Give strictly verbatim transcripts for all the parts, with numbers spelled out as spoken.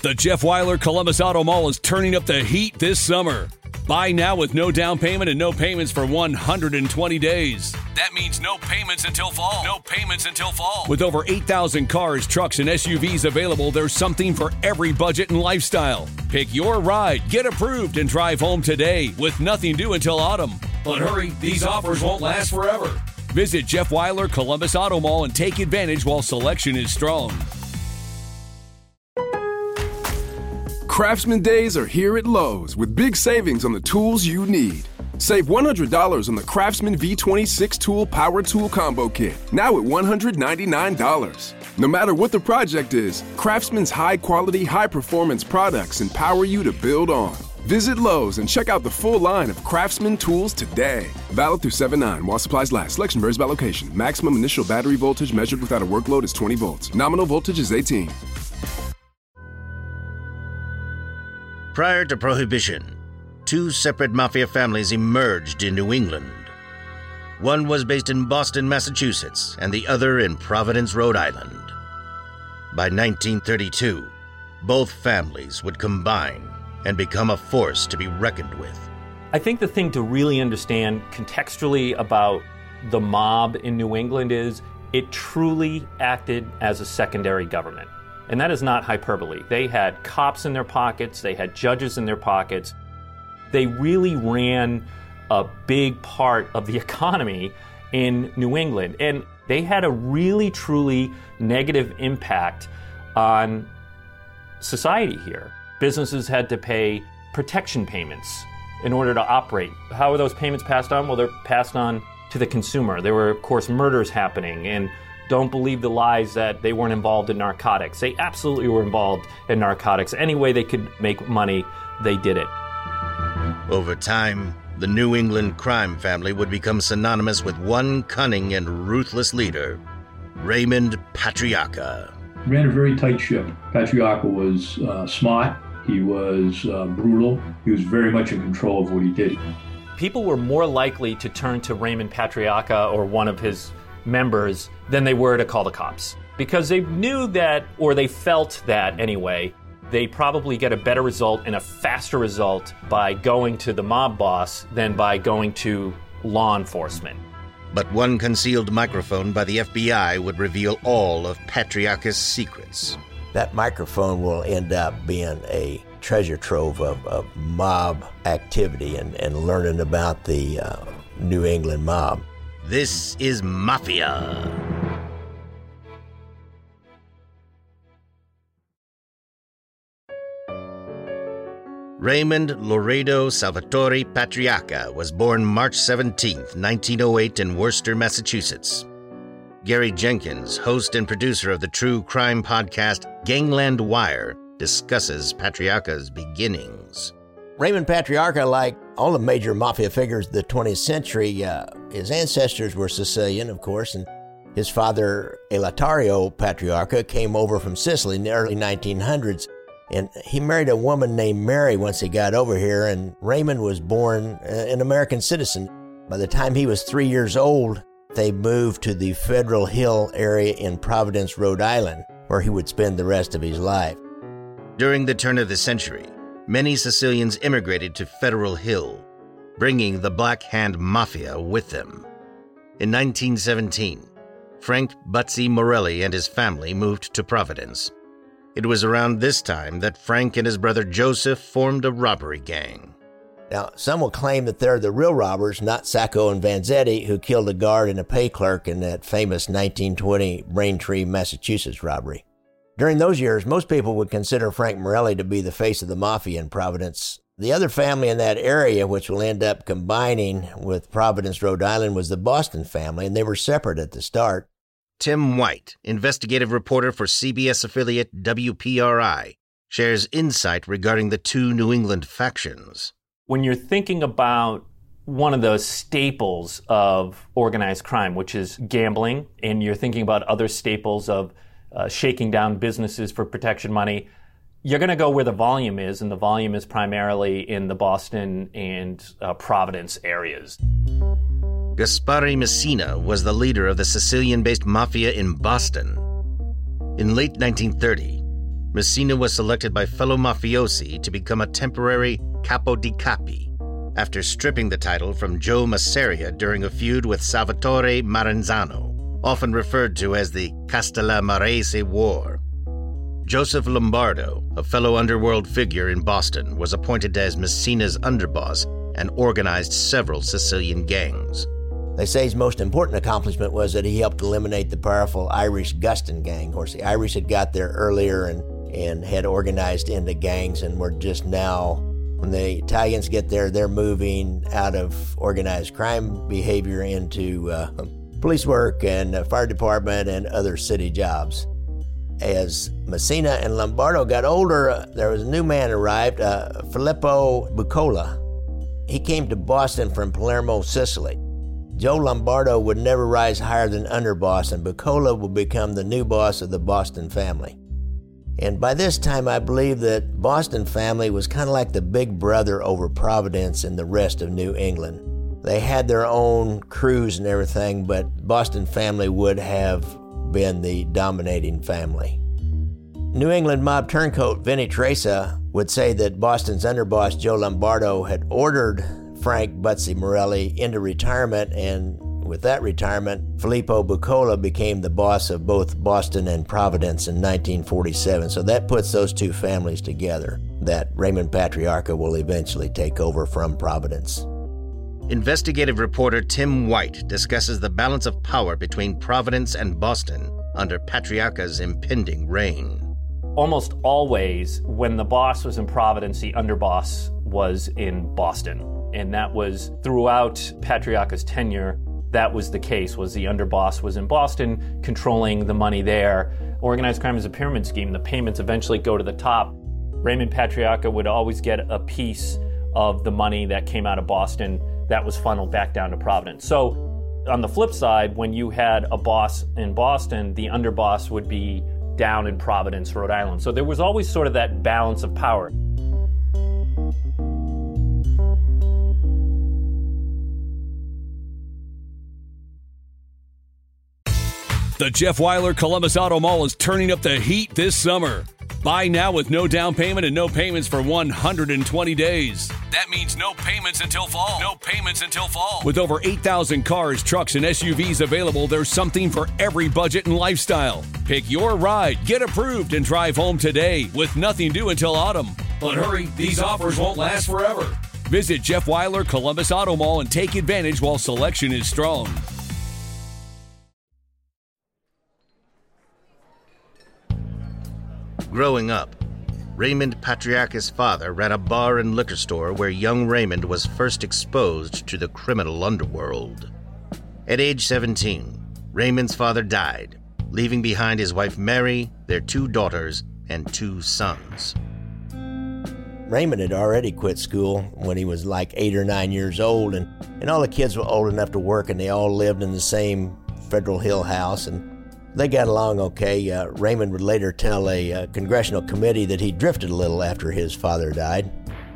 The Jeff Weiler Columbus Auto Mall is turning up the heat this summer. Buy now with no down payment and no payments for one hundred twenty days. That means no payments until fall. No payments until fall. With over eight thousand cars, trucks, and S U Vs available, there's something for every budget and lifestyle. Pick your ride, get approved, and drive home today with nothing due until autumn. But hurry, these offers won't last forever. Visit Jeff Weiler Columbus Auto Mall and take advantage while selection is strong. Craftsman Days are here at Lowe's with big savings on the tools you need. Save one hundred dollars on the Craftsman V twenty-six Tool Power Tool Combo Kit, now at one hundred ninety-nine dollars. No matter what the project is, Craftsman's high-quality, high-performance products empower you to build on. Visit Lowe's and check out the full line of Craftsman tools today. Valid through seven nine while supplies last. Selection varies by location. Maximum initial battery voltage measured without a workload is twenty volts. Nominal voltage is eighteen. Prior to Prohibition, two separate mafia families emerged in New England. One was based in Boston, Massachusetts, and the other in Providence, Rhode Island. By nineteen thirty-two, both families would combine and become a force to be reckoned with. I think the thing to really understand contextually about the mob in New England is it truly acted as a secondary government. And that is not hyperbole. They had cops in their pockets, they had judges in their pockets. They really ran a big part of the economy in New England. And they had a really, truly negative impact on society here. Businesses had to pay protection payments in order to operate. How were those payments passed on? Well, they're passed on to the consumer. There were, of course, murders happening, and don't believe the lies that they weren't involved in narcotics. They absolutely were involved in narcotics. Any way they could make money, they did it. Over time, the New England crime family would become synonymous with one cunning and ruthless leader, Raymond Patriarca. Ran a very tight ship. Patriarca was uh, smart. He was uh, brutal. He was very much in control of what he did. People were more likely to turn to Raymond Patriarca or one of his members than they were to call the cops, because they knew that, or they felt that anyway, they probably get a better result and a faster result by going to the mob boss than by going to law enforcement. But one concealed microphone by the F B I would reveal all of Patriarca's secrets. That microphone will end up being a treasure trove of, of mob activity and, and learning about the uh, New England mob. This is Mafia. Raymond Loredo Salvatore Patriarca was born March seventeenth, nineteen oh eight in Worcester, Massachusetts. Gary Jenkins, host and producer of the true crime podcast Gangland Wire, discusses Patriarca's beginnings. Raymond Patriarca, like all the major mafia figures of the twentieth century, uh, his ancestors were Sicilian, of course, and his father, Eleuterio Patriarca, came over from Sicily in the early nineteen hundreds, and he married a woman named Mary once he got over here, and Raymond was born uh, an American citizen. By the time he was three years old, they moved to the Federal Hill area in Providence, Rhode Island, where he would spend the rest of his life. During the turn of the century, many Sicilians immigrated to Federal Hill, bringing the Black Hand Mafia with them. In nineteen seventeen, Frank Butsy Morelli and his family moved to Providence. It was around this time that Frank and his brother Joseph formed a robbery gang. Now, some will claim that they're the real robbers, not Sacco and Vanzetti, who killed a guard and a pay clerk in that famous nineteen twenty Braintree, Massachusetts robbery. During those years, most people would consider Frank Morelli to be the face of the mafia in Providence. The other family in that area, which will end up combining with Providence, Rhode Island, was the Boston family, and they were separate at the start. Tim White, investigative reporter for C B S affiliate W P R I, shares insight regarding the two New England factions. When you're thinking about one of the staples of organized crime, which is gambling, and you're thinking about other staples of uh, shaking down businesses for protection money, you're going to go where the volume is, and the volume is primarily in the Boston and uh, Providence areas. Gaspare Messina was the leader of the Sicilian-based mafia in Boston. In late nineteen thirty, Messina was selected by fellow mafiosi to become a temporary capo di capi after stripping the title from Joe Masseria during a feud with Salvatore Maranzano, often referred to as the Castellamarese War. Joseph Lombardo, a fellow underworld figure in Boston, was appointed as Messina's underboss and organized several Sicilian gangs. They say his most important accomplishment was that he helped eliminate the powerful Irish Guston gang. Of course, the Irish had got there earlier and, and had organized into gangs and were just now, when the Italians get there, they're moving out of organized crime behavior into uh, police work and uh, fire department and other city jobs. As Messina and Lombardo got older, uh, there was a new man arrived, uh, Filippo Bucola. He came to Boston from Palermo, Sicily. Joe Lombardo would never rise higher than underboss, and Bucola would become the new boss of the Boston family. And by this time, I believe that Boston family was kind of like the big brother over Providence and the rest of New England. They had their own crews and everything, but Boston family would have been the dominating family. New England mob turncoat Vinnie Teresa would say that Boston's underboss Joe Lombardo had ordered Frank Butsy Morelli into retirement, and with that retirement, Filippo Bucola became the boss of both Boston and Providence in nineteen forty-seven. So that puts those two families together, that Raymond Patriarca will eventually take over from Providence. Investigative reporter Tim White discusses the balance of power between Providence and Boston under Patriarca's impending reign. Almost always, when the boss was in Providence, the underboss was in Boston. And that was throughout Patriarca's tenure, that was the case, was the underboss was in Boston, controlling the money there. Organized crime is a pyramid scheme. The payments eventually go to the top. Raymond Patriarca would always get a piece of the money that came out of Boston that was funneled back down to Providence. So on the flip side, when you had a boss in Boston, the underboss would be down in Providence, Rhode Island. So there was always sort of that balance of power. The Jeff Weiler Columbus Auto Mall is turning up the heat this summer. Buy now with no down payment and no payments for one hundred twenty days. That means no payments until fall. No payments until fall. With over eight thousand cars, trucks, and S U Vs available, there's something for every budget and lifestyle. Pick your ride, get approved, and drive home today with nothing due until autumn. But hurry, these offers won't last forever. Visit Jeff Weiler Columbus Auto Mall and take advantage while selection is strong. Growing up, Raymond Patriarca's father ran a bar and liquor store where young Raymond was first exposed to the criminal underworld. At age seventeen, Raymond's father died, leaving behind his wife Mary, their two daughters, and two sons. Raymond had already quit school when he was like eight or nine years old, and, and all the kids were old enough to work, and they all lived in the same Federal Hill house, and they got along okay. Uh, Raymond would later tell a uh, congressional committee that he drifted a little after his father died.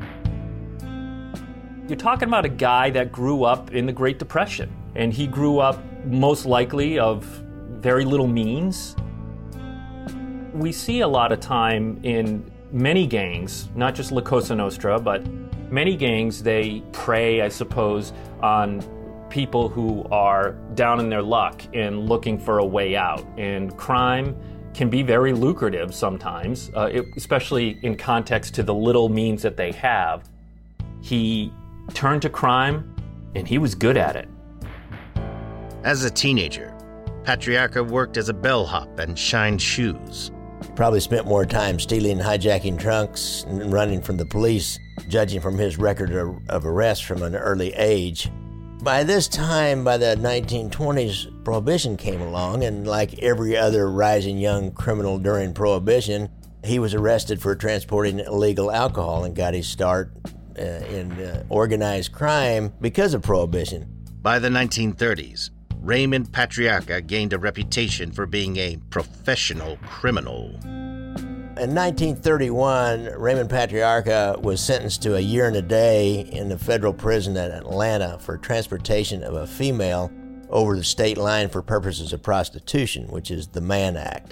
You're talking about a guy that grew up in the Great Depression, and he grew up most likely of very little means. We see a lot of time in many gangs, not just La Cosa Nostra, but many gangs, they prey, I suppose, on people who are down in their luck and looking for a way out. And crime can be very lucrative sometimes, uh, it, especially in context to the little means that they have. He turned to crime, and he was good at it. As a teenager, Patriarca worked as a bellhop and shined shoes. He probably spent more time stealing and hijacking trunks and running from the police, judging from his record of, of arrests from an early age. By this time, by the nineteen twenties, Prohibition came along, and like every other rising young criminal during Prohibition, he was arrested for transporting illegal alcohol and got his start uh, in uh, organized crime because of Prohibition. By the nineteen thirties, Raymond Patriarca gained a reputation for being a professional criminal. In nineteen thirty-one, Raymond Patriarca was sentenced to a year and a day in the federal prison at Atlanta for transportation of a female over the state line for purposes of prostitution, which is the Mann Act.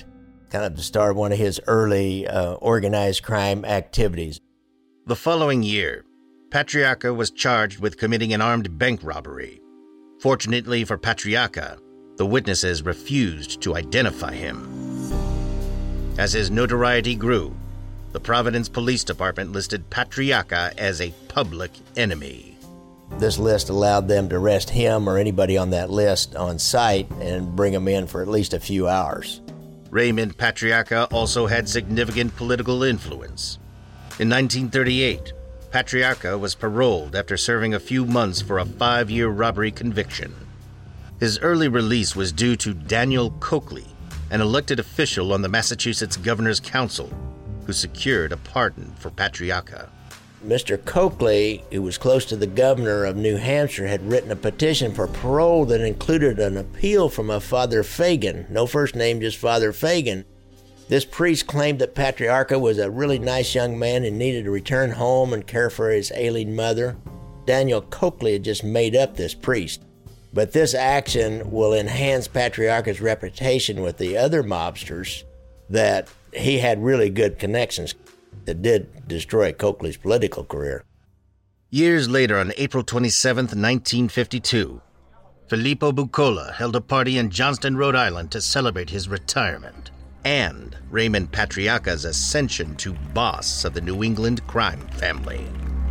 kind of the start of one of his early uh, organized crime activities. The following year, Patriarca was charged with committing an armed bank robbery. Fortunately for Patriarca, the witnesses refused to identify him. As his notoriety grew, the Providence Police Department listed Patriarca as a public enemy. This list allowed them to arrest him or anybody on that list on site and bring him in for at least a few hours. Raymond Patriarca also had significant political influence. In nineteen thirty-eight, Patriarca was paroled after serving a few months for a five-year robbery conviction. His early release was due to Daniel Coakley, an elected official on the Massachusetts Governor's Council, who secured a pardon for Patriarca. Mister Coakley, who was close to the governor of New Hampshire, had written a petition for parole that included an appeal from a Father Fagan. No first name, just Father Fagan. This priest claimed that Patriarca was a really nice young man and needed to return home and care for his ailing mother. Daniel Coakley had just made up this priest. But this action will enhance Patriarca's reputation with the other mobsters, that he had really good connections that did destroy Coakley's political career. Years later, on April twenty-seventh, nineteen fifty-two, Filippo Bucola held a party in Johnston, Rhode Island to celebrate his retirement and Raymond Patriarca's ascension to boss of the New England crime family.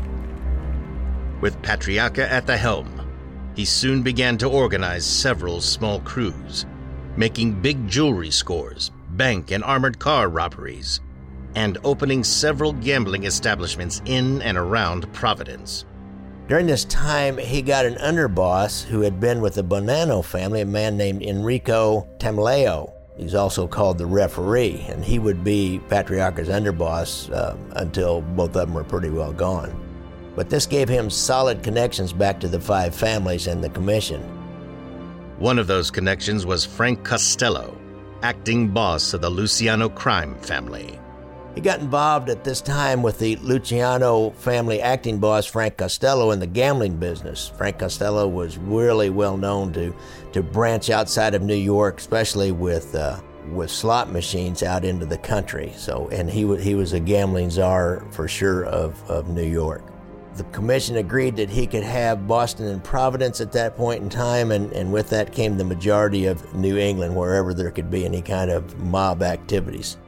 With Patriarca at the helm, he soon began to organize several small crews, making big jewelry scores, bank and armored car robberies, and opening several gambling establishments in and around Providence. During this time, he got an underboss who had been with the Bonanno family, a man named Enrico Tamleo. He's also called the referee, and he would be Patriarca's underboss uh, until both of them were pretty well gone. But this gave him solid connections back to the five families and the commission. One of those connections was Frank Costello, acting boss of the Luciano crime family. He got involved at this time with the Luciano family acting boss Frank Costello in the gambling business. Frank Costello was really well known to, to branch outside of New York, especially with uh, with slot machines out into the country. So, and he was he was a gambling czar for sure of, of New York. The commission agreed that he could have Boston and Providence at that point in time, and, and with that came the majority of New England, wherever there could be any kind of mob activities.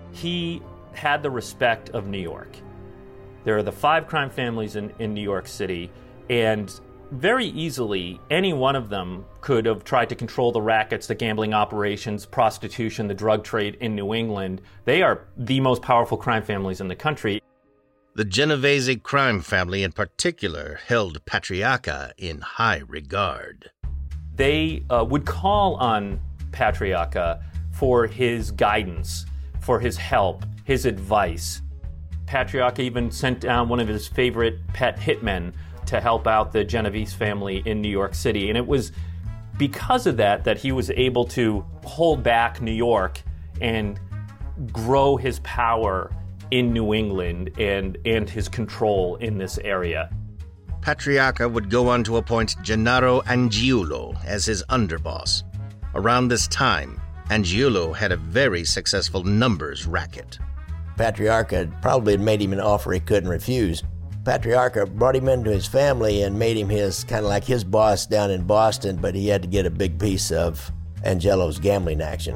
He had the respect of New York. There are the five crime families in, in New York City, and very easily any one of them could have tried to control the rackets, the gambling operations, prostitution, the drug trade in New England. They are the most powerful crime families in the country. The Genovese crime family in particular held Patriarca in high regard. They uh, would call on Patriarca for his guidance, for his help, his advice. Patriarca even sent down one of his favorite pet hitmen to help out the Genovese family in New York City. And it was because of that that he was able to hold back New York and grow his power in New England and, and his control in this area. Patriarca would go on to appoint Gennaro Angiulo as his underboss. Around this time, Angiulo had a very successful numbers racket. Patriarca probably had made him an offer he couldn't refuse. Patriarca brought him into his family and made him his kind of like his boss down in Boston, but he had to get a big piece of Angelo's gambling action.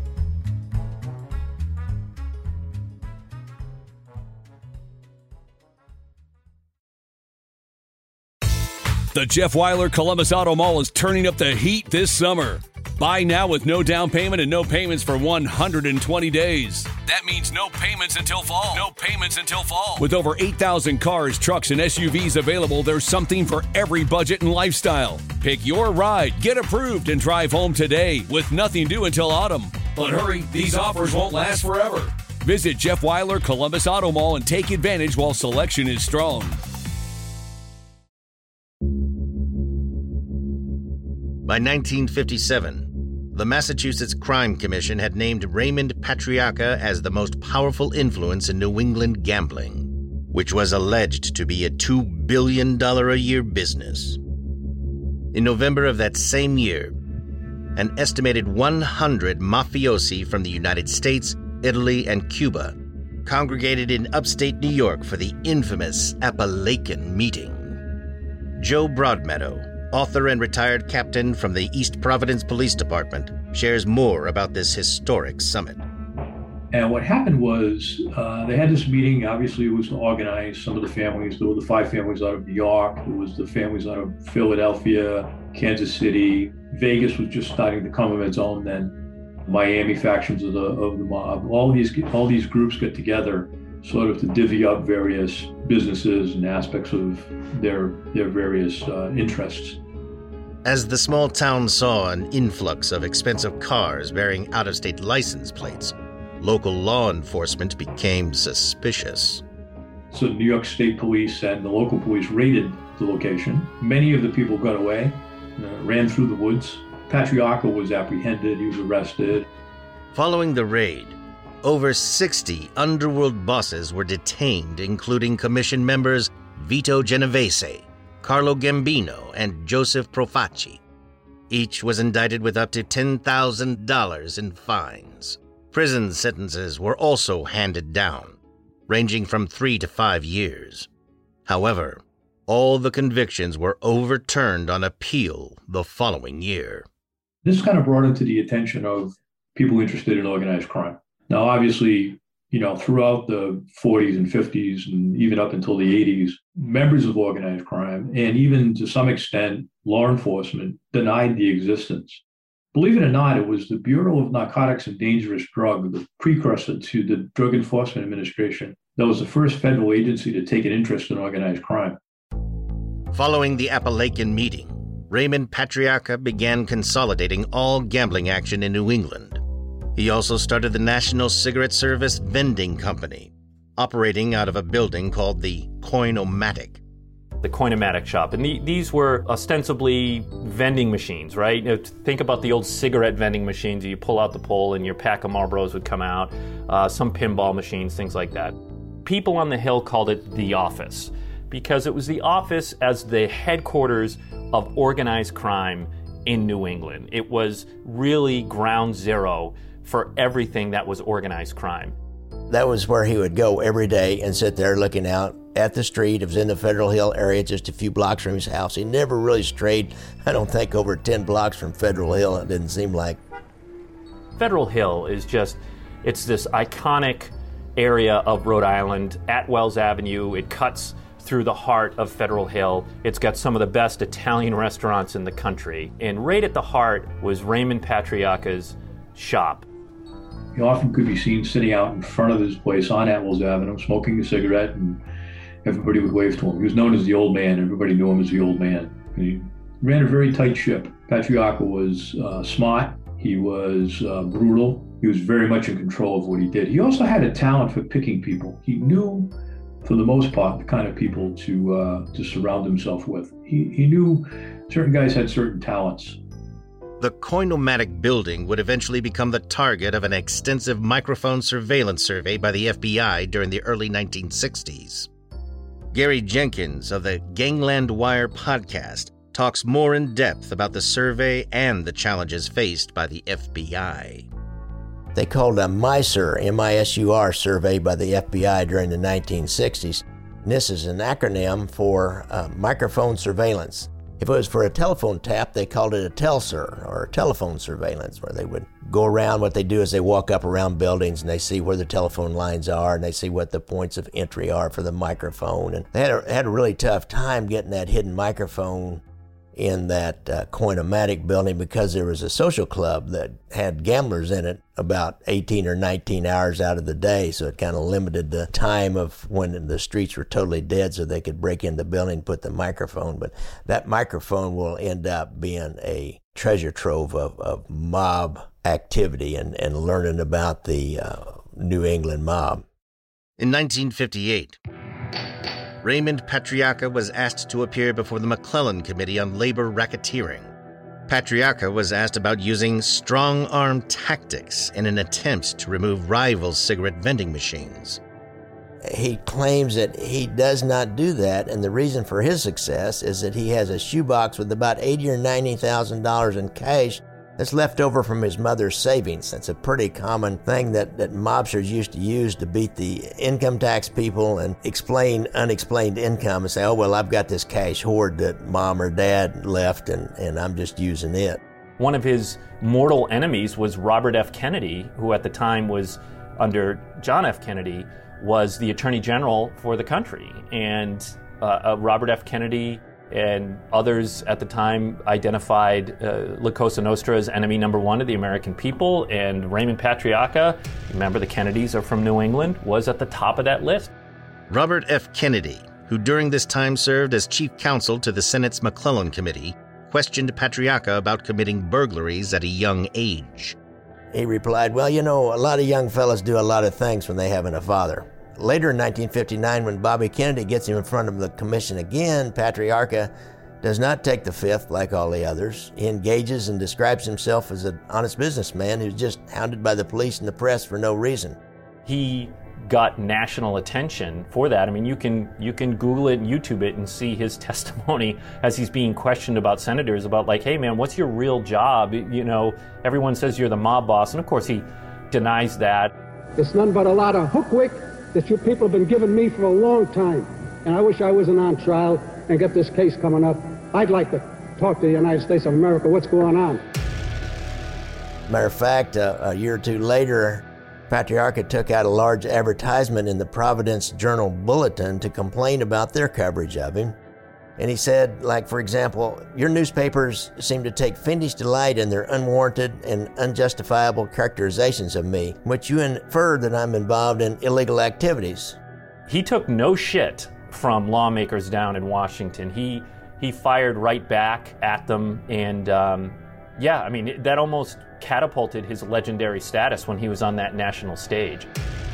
The Jeff Weiler Columbus Auto Mall is turning up the heat this summer. Buy now with no down payment and no payments for one hundred twenty days. That means no payments until fall. No payments until fall. With over eight thousand cars, trucks, and S U Vs available, there's something for every budget and lifestyle. Pick your ride, get approved, and drive home today with nothing due until autumn. But hurry, these offers won't last forever. Visit Jeff Weiler Columbus Auto Mall and take advantage while selection is strong. By nineteen fifty-seven, the Massachusetts Crime Commission had named Raymond Patriarca as the most powerful influence in New England gambling, which was alleged to be a two billion dollars a year business. In November of that same year, an estimated one hundred mafiosi from the United States, Italy, and Cuba congregated in upstate New York for the infamous Apalachin meeting. Joe Broadmeadow, author and retired captain from the East Providence Police Department, shares more about this historic summit. And what happened was uh, they had this meeting. Obviously, it was organized. Some of the families, there were the five families out of New York. There was the families out of Philadelphia, Kansas City. Vegas was just starting to come of its own then. Miami factions of the of the mob. All these all these groups get together, sort of to divvy up various businesses and aspects of their their various uh, interests. As the small town saw an influx of expensive cars bearing out-of-state license plates, local law enforcement became suspicious. So New York State Police and the local police raided the location. Many of the people got away, uh, ran through the woods. Patriarca was apprehended, he was arrested. Following the raid, over sixty underworld bosses were detained, including commission members Vito Genovese, Carlo Gambino, and Joseph Profaci. Each was indicted with up to ten thousand dollars in fines. Prison sentences were also handed down, ranging from three to five years. However, all the convictions were overturned on appeal the following year. This kind of brought it to the attention of people interested in organized crime. Now, obviously, you know, throughout the forties and fifties and even up until the eighties, members of organized crime and even to some extent law enforcement denied the existence. Believe it or not, it was the Bureau of Narcotics and Dangerous Drugs, the precursor to the Drug Enforcement Administration, that was the first federal agency to take an interest in organized crime. Following the Apalachin meeting, Raymond Patriarca began consolidating all gambling action in New England. He also started the National Cigarette Service Vending Company, operating out of a building called the Coin-O-Matic. The Coin-O-Matic shop. And the, these were ostensibly vending machines, right? You know, think about the old cigarette vending machines. You pull out the pole and your pack of Marlboros would come out, uh, some pinball machines, things like that. People on the Hill called it the office because it was the office as the headquarters of organized crime in New England. It was really ground zero for everything that was organized crime. That was where he would go every day and sit there looking out at the street. It was in the Federal Hill area, just a few blocks from his house. He never really strayed, I don't think, over ten blocks from Federal Hill, it didn't seem like. Federal Hill is just, it's this iconic area of Rhode Island at Wells Avenue. It cuts through the heart of Federal Hill. It's got some of the best Italian restaurants in the country. And right at the heart was Raymond Patriarca's shop. He often could be seen sitting out in front of his place on Atwells Avenue, smoking a cigarette, and everybody would wave to him. He was known as the old man. Everybody knew him as the old man. He ran a very tight ship. Patriarca was uh, smart. He was uh, brutal. He was very much in control of what he did. He also had a talent for picking people. He knew, for the most part, the kind of people to uh, to surround himself with. He, he knew certain guys had certain talents. The Coin-O-Matic building would eventually become the target of an extensive microphone surveillance survey by the F B I during the early nineteen sixties. Gary Jenkins of the Gangland Wire podcast talks more in depth about the survey and the challenges faced by the F B I. They called a MISUR, M I S U R, survey by the F B I during the nineteen sixties. And this is an acronym for uh, microphone surveillance. If it was for a telephone tap, they called it a TELSUR, or telephone surveillance, where they would go around. What they do is they walk up around buildings and they see where the telephone lines are and they see what the points of entry are for the microphone. And they had a, had a really tough time getting that hidden microphone in that uh, Coin-O-Matic building because there was a social club that had gamblers in it about eighteen or nineteen hours out of the day, so it kind of limited the time of when the streets were totally dead so they could break in the building and put the microphone. But that microphone will end up being a treasure trove of, of mob activity and, and learning about the uh, New England mob. In nineteen fifty-eight, Raymond Patriarca was asked to appear before the McClellan Committee on Labor Racketeering. Patriarca was asked about using strong-arm tactics in an attempt to remove rival cigarette vending machines. He claims that he does not do that, and the reason for his success is that he has a shoebox with about eighty thousand dollars or ninety thousand dollars in cash That's left over from his mother's savings. That's a pretty common thing that, that mobsters used to use to beat the income tax people and explain unexplained income and say, oh, well, I've got this cash hoard that mom or dad left and, and I'm just using it. One of his mortal enemies was Robert F. Kennedy, who at the time was, under John F. Kennedy, was the Attorney General for the country. And uh, uh, Robert F. Kennedy and others at the time identified uh, La Cosa Nostra as enemy number one of the American people, and Raymond Patriarca, remember the Kennedys are from New England, was at the top of that list. Robert F. Kennedy, who during this time served as chief counsel to the Senate's McClellan Committee, questioned Patriarca about committing burglaries at a young age. He replied, well, you know, a lot of young fellas do a lot of things when they haven't a father. Later in nineteen fifty-nine, when Bobby Kennedy gets him in front of the commission again, Patriarca does not take the fifth like all the others. He engages and describes himself as an honest businessman who's just hounded by the police and the press for no reason. He got national attention for that. I mean, you can you can Google it and YouTube it and see his testimony as he's being questioned about senators about like, hey man, what's your real job? You know, everyone says you're the mob boss, and of course he denies that. It's none but a lot of hookwick that you people have been giving me for a long time. And I wish I wasn't on trial and get this case coming up. I'd like to talk to the United States of America. What's going on? Matter of fact, uh, a year or two later, Patriarca took out a large advertisement in the Providence Journal Bulletin to complain about their coverage of him. And he said, like, for example, your newspapers seem to take fiendish delight in their unwarranted and unjustifiable characterizations of me, which you infer that I'm involved in illegal activities. He took no shit from lawmakers down in Washington. He he fired right back at them, and um, yeah, I mean, that almost catapulted his legendary status when he was on that national stage.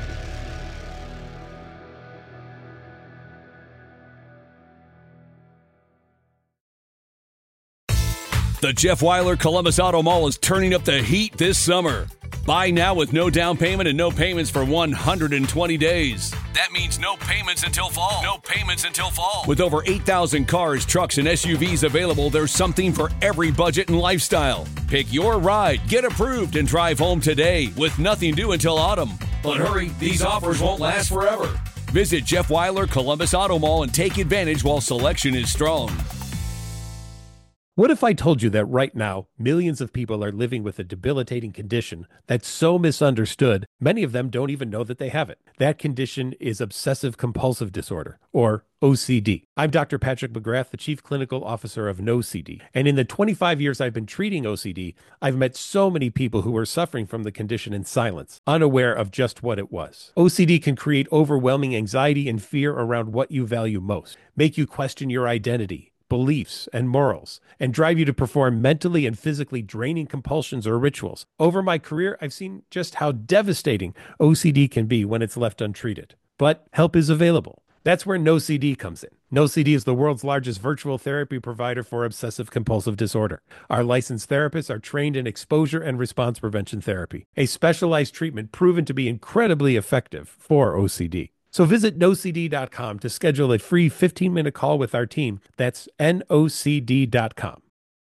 The Jeff Weiler Columbus Auto Mall is turning up the heat this summer. Buy now with no down payment and no payments for one hundred twenty days. That means no payments until fall. No payments until fall. With over eight thousand cars, trucks, and S U Vs available, there's something for every budget and lifestyle. Pick your ride, get approved, and drive home today with nothing due until autumn. But hurry, these offers won't last forever. Visit Jeff Weiler Columbus Auto Mall and take advantage while selection is strong. What if I told you that right now, millions of people are living with a debilitating condition that's so misunderstood, many of them don't even know that they have it. That condition is obsessive-compulsive disorder, or O C D. I'm Doctor Patrick McGrath, the Chief Clinical Officer of No C D. And in the twenty-five years I've been treating O C D, I've met so many people who were suffering from the condition in silence, unaware of just what it was. O C D can create overwhelming anxiety and fear around what you value most, make you question your identity, beliefs, and morals, and drive you to perform mentally and physically draining compulsions or rituals. Over my career, I've seen just how devastating O C D can be when it's left untreated. But help is available. That's where No C D comes in. No C D is the world's largest virtual therapy provider for obsessive-compulsive disorder. Our licensed therapists are trained in exposure and response prevention therapy, a specialized treatment proven to be incredibly effective for O C D. So visit no c d dot com to schedule a free fifteen-minute call with our team. That's N O C D dot com.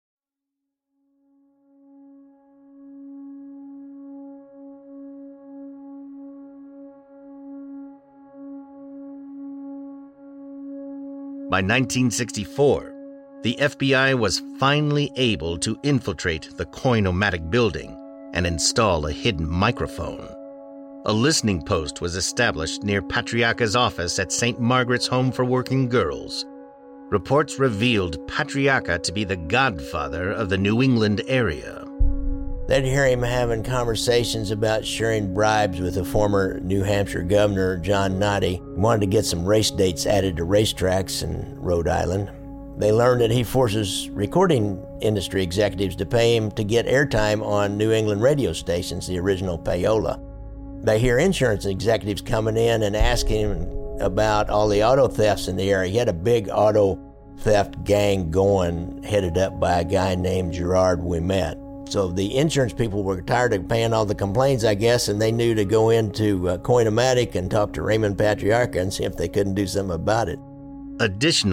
By nineteen sixty-four, the F B I was finally able to infiltrate the Coin-O-Matic building and install a hidden microphone. A listening post was established near Patriarca's office at Saint Margaret's Home for Working Girls. Reports revealed Patriarca to be the godfather of the New England area. They'd hear him having conversations about sharing bribes with the former New Hampshire governor, John Noddy. He wanted to get some race dates added to racetracks in Rhode Island. They learned that he forces recording industry executives to pay him to get airtime on New England radio stations, the original payola. They hear insurance executives coming in and asking him about all the auto thefts in the area. He had a big auto theft gang going, headed up by a guy named Gerard Ouimet. So the insurance people were tired of paying all the complaints, I guess, and they knew to go into uh, Coin-O-Matic and talk to Raymond Patriarca and see if they couldn't do something about it. Additionally,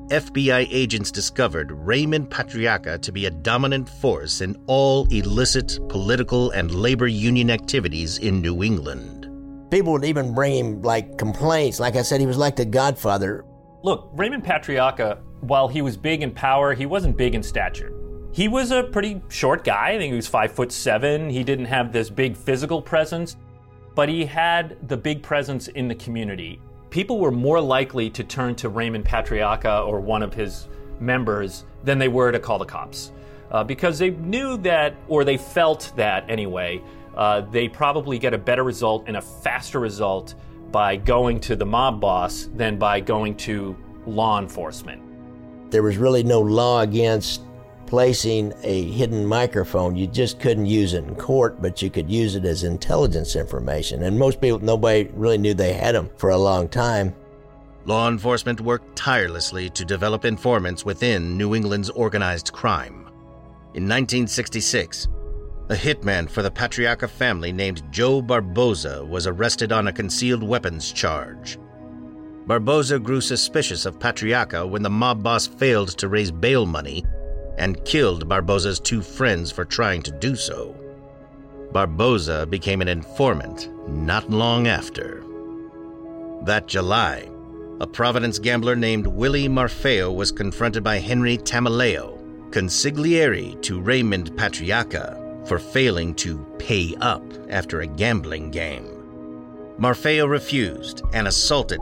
F B I agents discovered Raymond Patriarca to be a dominant force in all illicit political and labor union activities in New England. People would even bring him, like, complaints. Like I said, he was like the Godfather. Look, Raymond Patriarca, while he was big in power, he wasn't big in stature. He was a pretty short guy. I think he was five foot seven. He didn't have this big physical presence, but he had the big presence in the community. People were more likely to turn to Raymond Patriarca or one of his members than they were to call the cops. Uh, because they knew that, or they felt that anyway, uh, they probably get a better result and a faster result by going to the mob boss than by going to law enforcement. There was really no law against placing a hidden microphone. You just couldn't use it in court, but you could use it as intelligence information. And most people, nobody really knew they had them for a long time. Law enforcement worked tirelessly to develop informants within New England's organized crime. In nineteen sixty-six, a hitman for the Patriarca family named Joe Barboza was arrested on a concealed weapons charge. Barboza grew suspicious of Patriarca when the mob boss failed to raise bail money and killed Barboza's two friends for trying to do so. Barboza became an informant not long after. That July, a Providence gambler named Willie Marfeo was confronted by Henry Tamaleo, consigliere to Raymond Patriarca, for failing to pay up after a gambling game. Marfeo refused and assaulted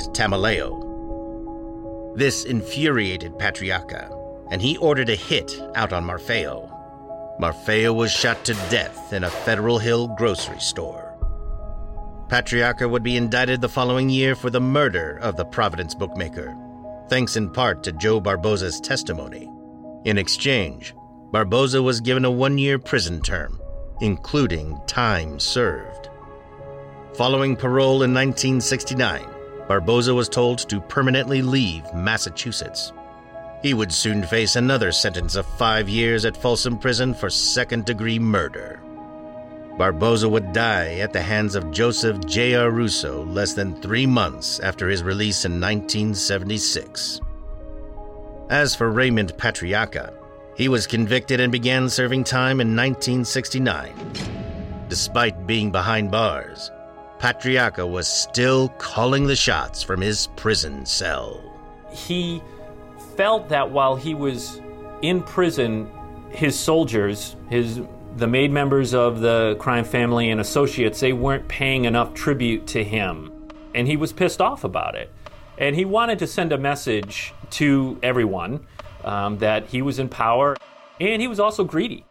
Tamaleo. This infuriated Patriarca, and he ordered a hit out on Marfeo. Marfeo was shot to death in a Federal Hill grocery store. Patriarca would be indicted the following year for the murder of the Providence bookmaker, thanks in part to Joe Barboza's testimony. In exchange, Barboza was given a one-year prison term, including time served. Following parole in nineteen sixty-nine, Barboza was told to permanently leave Massachusetts. He would soon face another sentence of five years at Folsom Prison for second-degree murder. Barboza would die at the hands of Joseph J R Russo less than three months after his release in nineteen seventy-six. As for Raymond Patriarca, he was convicted and began serving time in nineteen sixty-nine. Despite being behind bars, Patriarca was still calling the shots from his prison cell. He felt that while he was in prison, his soldiers, his the made members of the crime family and associates, they weren't paying enough tribute to him. And he was pissed off about it. And he wanted to send a message to everyone um, that he was in power, and he was also greedy.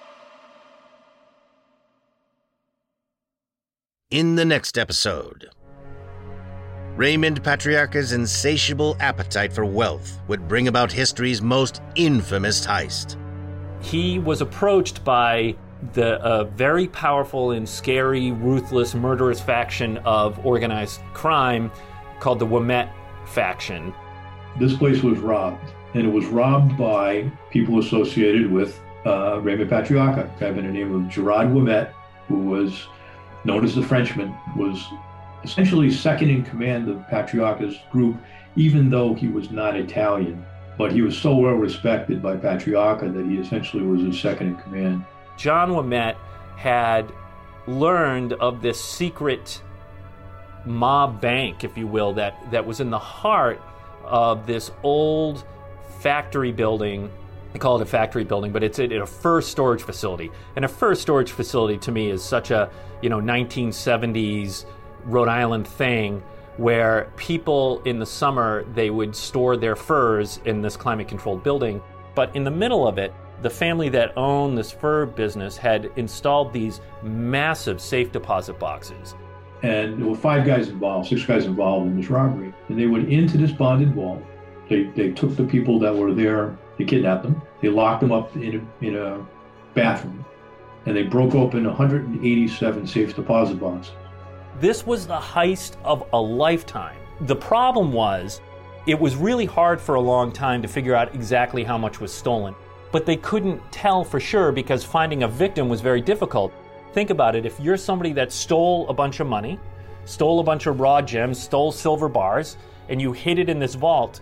In the next episode, Raymond Patriarca's insatiable appetite for wealth would bring about history's most infamous heist. He was approached by the uh, very powerful and scary, ruthless, murderous faction of organized crime called the Ouimet faction. This place was robbed, and it was robbed by people associated with uh, Raymond Patriarca, a guy by the name of Gerard Ouimet, who was known as the Frenchman, was essentially second in command of Patriarca's group, even though he was not Italian. But he was so well respected by Patriarca that he essentially was his second in command. John Ouimet had learned of this secret mob bank, if you will, that, that was in the heart of this old factory building. I call it a factory building, but it's a, a fur storage facility. And a fur storage facility to me is such a, you know, nineteen seventies Rhode Island thing where people in the summer, they would store their furs in this climate-controlled building. But in the middle of it, the family that owned this fur business had installed these massive safe deposit boxes. And there were five guys involved, six guys involved in this robbery. And they went into this bonded vault. They they took the people that were there, they kidnapped them, they locked them up in a, in a bathroom, and they broke open one hundred eighty-seven safe deposit boxes. This was the heist of a lifetime. The problem was, it was really hard for a long time to figure out exactly how much was stolen. But they couldn't tell for sure because finding a victim was very difficult. Think about it, if you're somebody that stole a bunch of money, stole a bunch of raw gems, stole silver bars, and you hid it in this vault,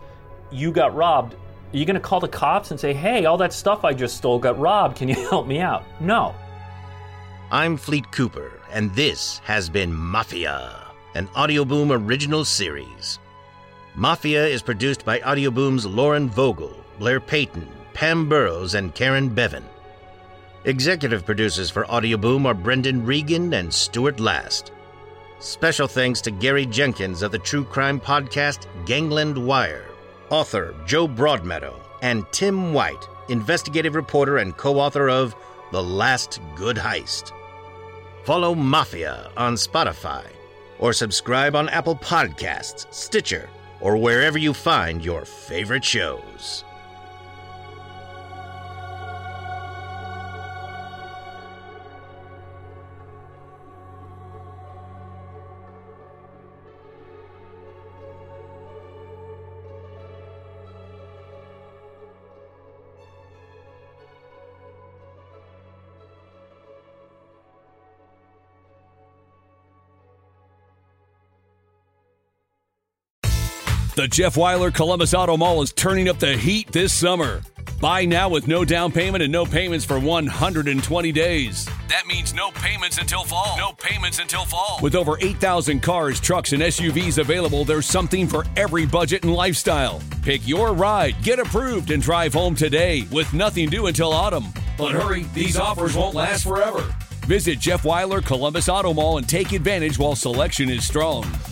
you got robbed, are you going to call the cops and say, hey, all that stuff I just stole got robbed, can you help me out? No. I'm Fleet Cooper, and this has been Mafia, an Audioboom original series. Mafia is produced by Audioboom's Lauren Vogel, Blair Payton, Pam Burrows, and Karen Bevan. Executive producers for Audioboom are Brendan Regan and Stuart Last. Special thanks to Gary Jenkins of the true crime podcast Gangland Wire, author Joe Broadmeadow, and Tim White, investigative reporter and co-author of The Last Good Heist. Follow Mafia on Spotify, or subscribe on Apple Podcasts, Stitcher, or wherever you find your favorite shows. The Jeff Weiler Columbus Auto Mall is turning up the heat this summer. Buy now with no down payment and no payments for one hundred twenty days. That means no payments until fall. No payments until fall. With over eight thousand cars, trucks, and S U Vs available, there's something for every budget and lifestyle. Pick your ride, get approved, and drive home today with nothing due until autumn. But hurry, these offers won't last forever. Visit Jeff Weiler Columbus Auto Mall and take advantage while selection is strong.